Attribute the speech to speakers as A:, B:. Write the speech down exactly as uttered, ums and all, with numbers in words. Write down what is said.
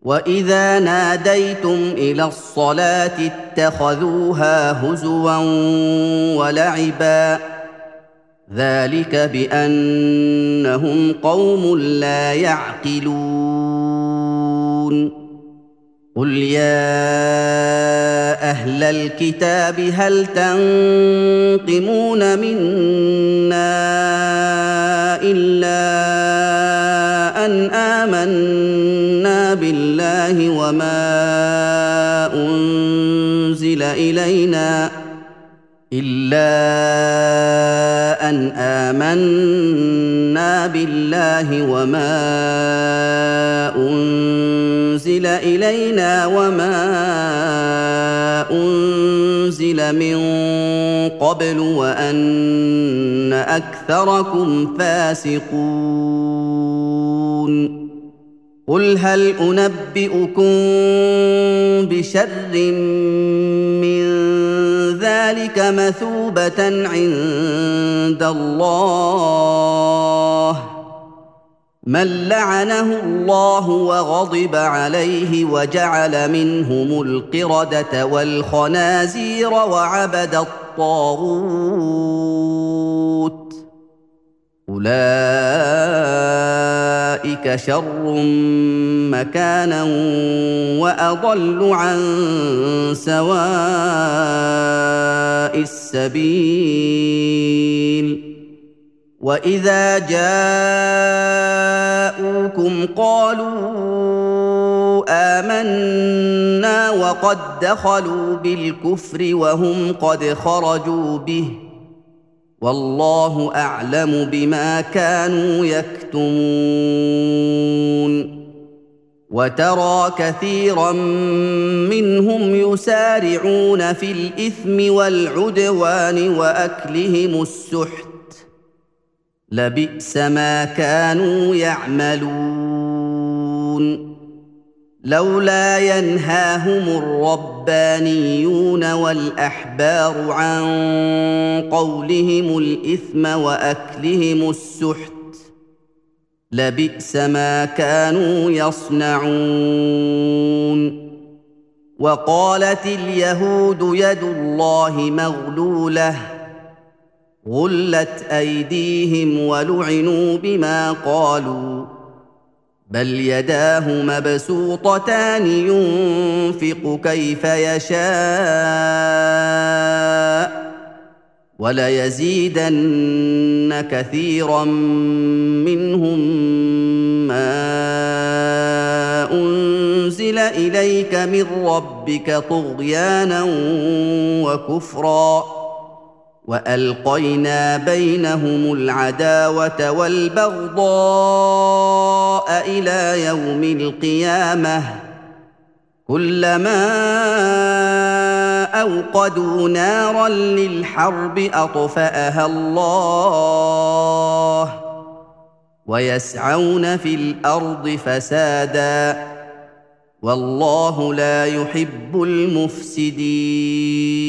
A: وإذا ناديتم إلى الصلاة اتخذوها هزوا ولعبا ذلك بأنهم قوم لا يعقلون قل يا أهل الكتاب هل تنقمون منا إلا أن آمنا بالله وما أنزل إلينا إلا أن آمنا بالله وما أنزل إلينا وما أنزل من قبل وأن أكثركم فاسقون قل هل أنبئكم بشر من ذلك مثوبة عند الله من لعنه الله وغضب عليه وجعل منهم القردة والخنازير وعبد الطاغوت أولئك شر مكانا وأضل عن سواء السبيل وإذا جاءوكم قالوا آمنا وقد دخلوا بالكفر وهم قد خرجوا به والله أعلم بما كانوا يكتمون وترى كثيرا منهم يسارعون في الإثم والعدوان وأكلهم السحت لبئس ما كانوا يعملون لولا ينهاهم الربانيون والأحبار عن قولهم الإثم وأكلهم السحت لبئس ما كانوا يصنعون وقالت اليهود يد الله مغلولة غلت أيديهم ولعنوا بما قالوا بل يداه مبسوطتان ينفق كيف يشاء وليزيدن كثيرا منهم ما أنزل إليك من ربك طغيانا وكفرا وألقينا بينهم العداوة والبغضاء إلى يوم القيامة كلما أوقدوا نارا للحرب أطفأها الله ويسعون في الأرض فسادا والله لا يحب المفسدين